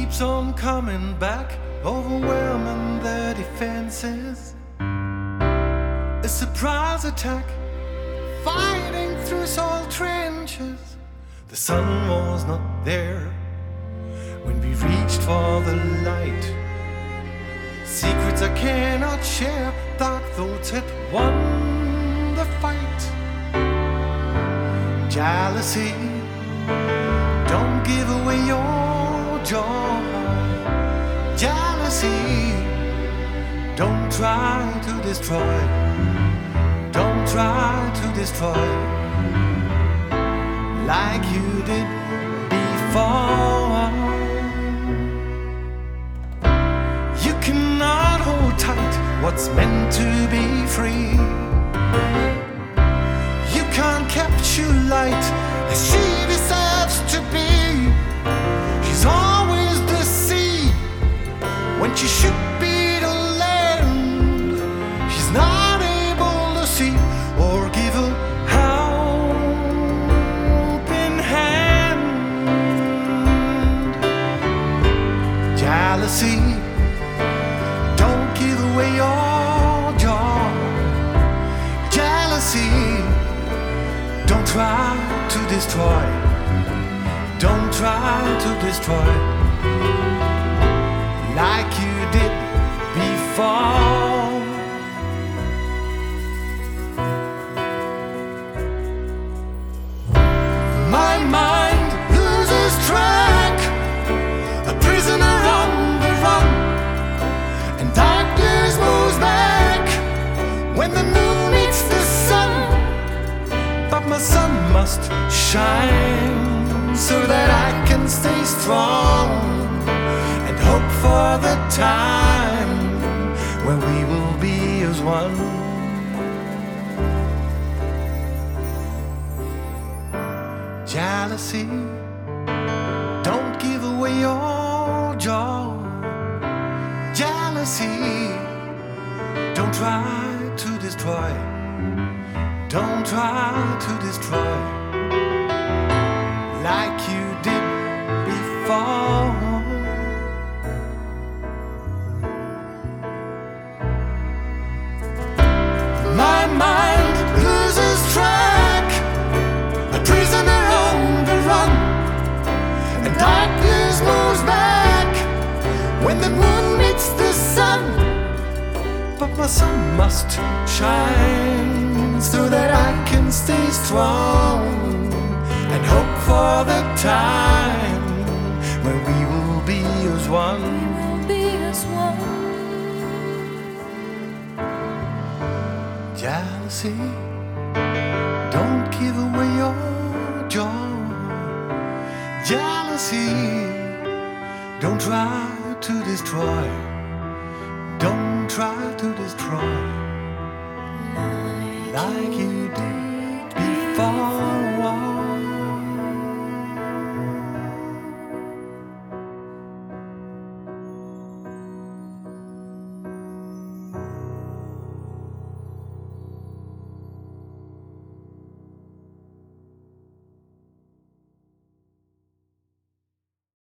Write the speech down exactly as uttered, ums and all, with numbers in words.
keeps on coming back, overwhelming their defenses. A surprise attack, fighting through soil trenches. The sun was not there when we reached for the light. Secrets I cannot share, dark thoughts had won the fight. Jealousy, don't give away your joy. Jealousy, don't try to destroy. Don't try to destroy like you did before. You cannot hold tight what's meant to be free. You can't capture light as she deserves to be. She's always the sea when she should be the land. She's not able to see or give a helping hand. Jealousy, don't give away your joy. Jealousy, don't try to destroy. Don't try to destroy like you did before. My mind loses track, a prisoner on the run, and darkness moves back when the moon meets the sun. But my sun must shine so that I can stay strong and hope for the time when we will be as one. Jealousy, don't give away your joy. Jealousy, don't try to destroy. Don't try to destroy like you did before. My mind loses track, a prisoner on the run, and darkness moves back when the moon meets the sun. But my sun must shine so that I can stay strong and hope for the time when we will be as one. We will be as one. Jealousy, don't give away your joy. Jealousy, don't try to destroy. Don't try to destroy like you did before.